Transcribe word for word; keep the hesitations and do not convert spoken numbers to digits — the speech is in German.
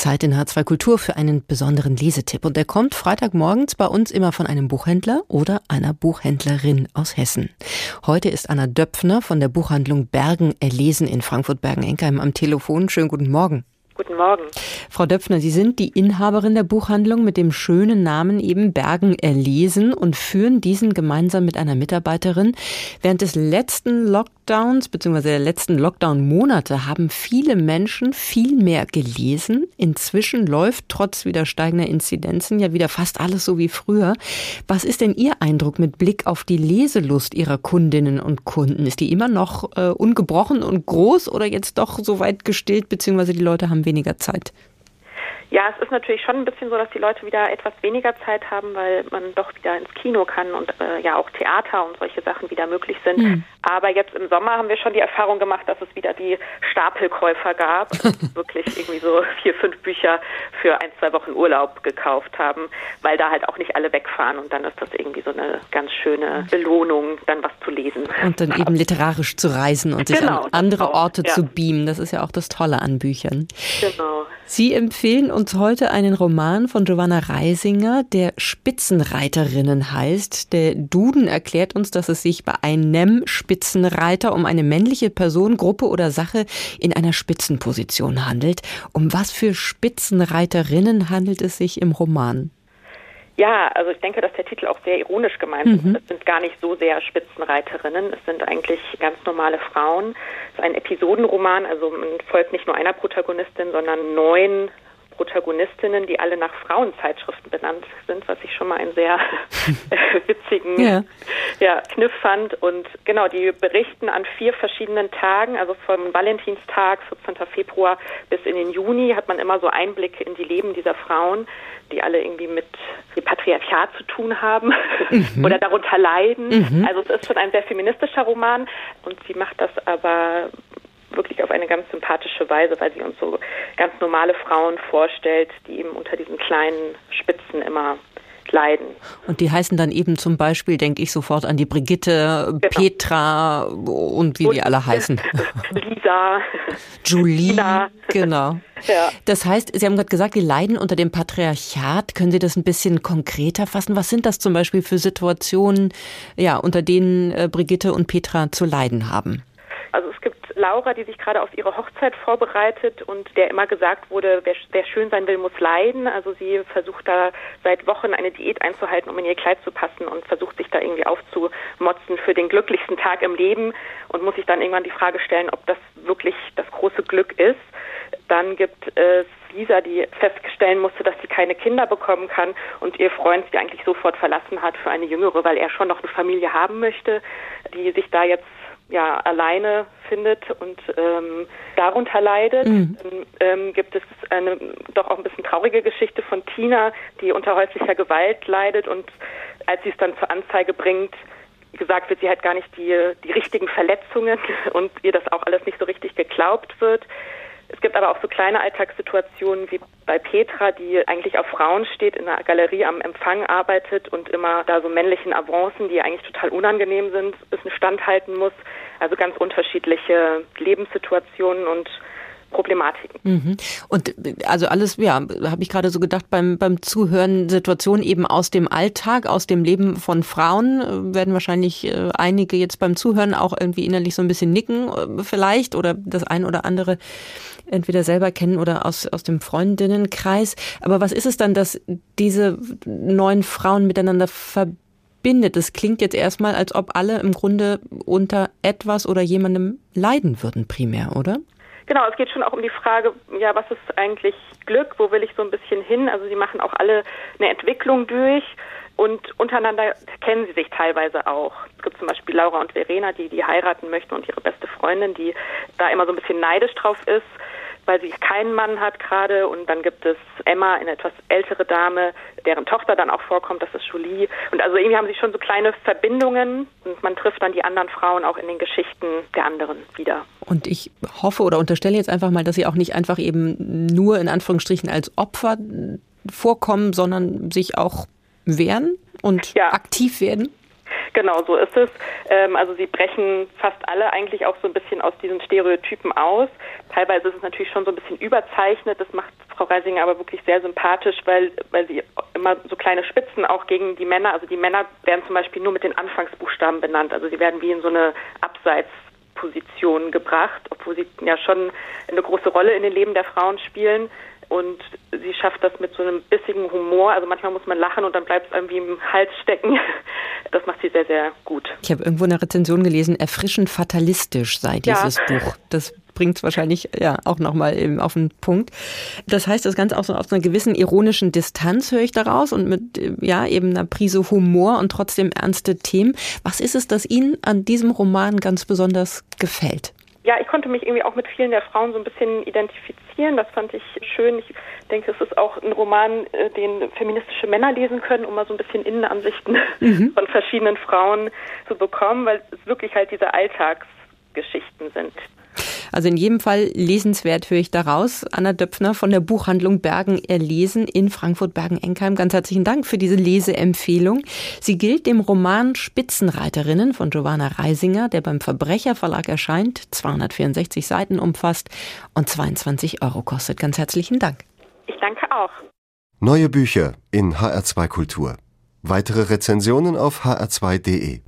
Zeit in H zwei Kultur für einen besonderen Lesetipp. Und der kommt Freitagmorgens bei uns immer von einem Buchhändler oder einer Buchhändlerin aus Hessen. Heute ist Anna Döpfner von der Buchhandlung Bergen erlesen in Frankfurt-Bergen-Enkheim am Telefon. Schönen guten Morgen. Guten Morgen. Frau Döpfner, Sie sind die Inhaberin der Buchhandlung mit dem schönen Namen eben Bergen erlesen und führen diesen gemeinsam mit einer Mitarbeiterin. Während des letzten Lockdowns bzw. der letzten Lockdown-Monate haben viele Menschen viel mehr gelesen. Inzwischen läuft trotz wieder steigender Inzidenzen ja wieder fast alles so wie früher. Was ist denn Ihr Eindruck mit Blick auf die Leselust Ihrer Kundinnen und Kunden? Ist die immer noch äh, ungebrochen und groß oder jetzt doch so weit gestillt bzw. die Leute haben weniger Zeit? Ja, es ist natürlich schon ein bisschen so, dass die Leute wieder etwas weniger Zeit haben, weil man doch wieder ins Kino kann und äh, ja auch Theater und solche Sachen wieder möglich sind. Mhm. Aber jetzt im Sommer haben wir schon die Erfahrung gemacht, dass es wieder die Stapelkäufer gab, also wirklich irgendwie so vier, fünf Bücher für ein, zwei Wochen Urlaub gekauft haben, weil da halt auch nicht alle wegfahren und dann ist das irgendwie so eine ganz schöne Belohnung, dann was zu lesen. Und dann eben literarisch zu reisen und sich genau, an andere Orte ja. zu beamen. Das ist ja auch das Tolle an Büchern. Genau. Sie empfehlen uns heute einen Roman von Giovanna Reisinger, der Spitzenreiterinnen heißt. Der Duden erklärt uns, dass es sich bei einem Spitzenreiter um eine männliche Person, Gruppe oder Sache in einer Spitzenposition handelt. Um was für Spitzenreiterinnen handelt es sich im Roman? Ja, also ich denke, dass der Titel auch sehr ironisch gemeint mhm. ist. Es sind gar nicht so sehr Spitzenreiterinnen, es sind eigentlich ganz normale Frauen. Es ist ein Episodenroman, also man folgt nicht nur einer Protagonistin, sondern neun Protagonistinnen, die alle nach Frauenzeitschriften benannt sind, was ich schon mal einen sehr witzigen ja. Ja, Kniff fand. Und genau, die berichten an vier verschiedenen Tagen, also vom Valentinstag, vierzehnten Februar, bis in den Juni hat man immer so Einblicke in die Leben dieser Frauen, die alle irgendwie mit dem Patriarchat zu tun haben mhm. oder darunter leiden. Mhm. Also es ist schon ein sehr feministischer Roman und sie macht das aber wirklich auf eine ganz sympathische Weise, weil sie uns so ganz normale Frauen vorstellt, die eben unter diesen kleinen Spitzen immer leiden. Und die heißen dann eben zum Beispiel, denke ich sofort an die Brigitte, genau. Petra und wie und, die alle heißen. Lisa. Julie. Genau. Ja. Das heißt, Sie haben gerade gesagt, die leiden unter dem Patriarchat. Können Sie das ein bisschen konkreter fassen? Was sind das zum Beispiel für Situationen, ja, unter denen äh, Brigitte und Petra zu leiden haben? Also es gibt Laura, die sich gerade auf ihre Hochzeit vorbereitet und der immer gesagt wurde, wer, wer schön sein will, muss leiden. Also sie versucht da seit Wochen eine Diät einzuhalten, um in ihr Kleid zu passen und versucht sich da irgendwie aufzumotzen für den glücklichsten Tag im Leben und muss sich dann irgendwann die Frage stellen, ob das wirklich das große Glück ist. Dann gibt es Lisa, die feststellen musste, dass sie keine Kinder bekommen kann und ihr Freund sie eigentlich sofort verlassen hat für eine jüngere, weil er schon noch eine Familie haben möchte, die sich da jetzt ja alleine findet und ähm, darunter leidet. Mhm. Dann ähm, gibt es eine doch auch ein bisschen traurige Geschichte von Tina, die unter häuslicher Gewalt leidet und als sie es dann zur Anzeige bringt, gesagt wird, sie hat gar nicht die, die richtigen Verletzungen und ihr das auch alles nicht so richtig geglaubt wird. Es gibt aber auch so kleine Alltagssituationen wie bei Petra, die eigentlich auf Frauen steht, in einer Galerie am Empfang arbeitet und immer da so männlichen Avancen, die eigentlich total unangenehm sind, bisschen standhalten muss. Also ganz unterschiedliche Lebenssituationen und Problematiken. Mhm. Und also alles, ja, habe ich gerade so gedacht, beim beim Zuhören Situationen eben aus dem Alltag, aus dem Leben von Frauen, werden wahrscheinlich äh, einige jetzt beim Zuhören auch irgendwie innerlich so ein bisschen nicken äh, vielleicht oder das ein oder andere entweder selber kennen oder aus aus dem Freundinnenkreis. Aber was ist es dann, dass diese neun Frauen miteinander verbindet? Das klingt jetzt erstmal, als ob alle im Grunde unter etwas oder jemandem leiden würden primär, oder? Genau, es geht schon auch um die Frage, ja, was ist eigentlich Glück, wo will ich so ein bisschen hin? Also sie machen auch alle eine Entwicklung durch und untereinander kennen sie sich teilweise auch. Es gibt zum Beispiel Laura und Verena, die die heiraten möchten und ihre beste Freundin, die da immer so ein bisschen neidisch drauf ist, weil sie keinen Mann hat gerade. Und dann gibt es Emma, eine etwas ältere Dame, deren Tochter dann auch vorkommt, das ist Julie. Und also irgendwie haben sie schon so kleine Verbindungen und man trifft dann die anderen Frauen auch in den Geschichten der anderen wieder. Und ich hoffe oder unterstelle jetzt einfach mal, dass sie auch nicht einfach eben nur in Anführungsstrichen als Opfer vorkommen, sondern sich auch wehren und ja. aktiv werden. Genau, so ist es. Ähm, also sie brechen fast alle eigentlich auch so ein bisschen aus diesen Stereotypen aus. Teilweise ist es natürlich schon so ein bisschen überzeichnet. Das macht Frau Reisinger aber wirklich sehr sympathisch, weil, weil sie immer so kleine Spitzen auch gegen die Männer, also die Männer werden zum Beispiel nur mit den Anfangsbuchstaben benannt, also sie werden wie in so eine Abseitsposition gebracht, obwohl sie ja schon eine große Rolle in den Leben der Frauen spielen. Und sie schafft das mit so einem bissigen Humor. Also manchmal muss man lachen und dann bleibt es irgendwie im Hals stecken. Das macht sie sehr, sehr gut. Ich habe irgendwo eine Rezension gelesen, erfrischend fatalistisch sei dieses ja. Buch. Das bringt es wahrscheinlich ja auch nochmal auf den Punkt. Das heißt, das Ganze auch so aus einer gewissen ironischen Distanz höre ich daraus und mit ja eben einer Prise Humor und trotzdem ernste Themen. Was ist es, das Ihnen an diesem Roman ganz besonders gefällt? Ja, ich konnte mich irgendwie auch mit vielen der Frauen so ein bisschen identifizieren. Das fand ich schön. Ich denke, es ist auch ein Roman, den feministische Männer lesen können, um mal so ein bisschen Innenansichten mhm. von verschiedenen Frauen zu bekommen, weil es wirklich halt diese Alltagsgeschichten sind. Also in jedem Fall lesenswert höre ich daraus. Anna Döpfner von der Buchhandlung Bergen erlesen in Frankfurt-Bergen-Enkheim. Ganz herzlichen Dank für diese Leseempfehlung. Sie gilt dem Roman Spitzenreiterinnen von Giovanna Reisinger, der beim Verbrecherverlag erscheint, zweihundertvierundsechzig Seiten umfasst und zweiundzwanzig Euro kostet. Ganz herzlichen Dank. Ich danke auch. Neue Bücher in H R zwei Kultur. Weitere Rezensionen auf h r zwei punkt d e.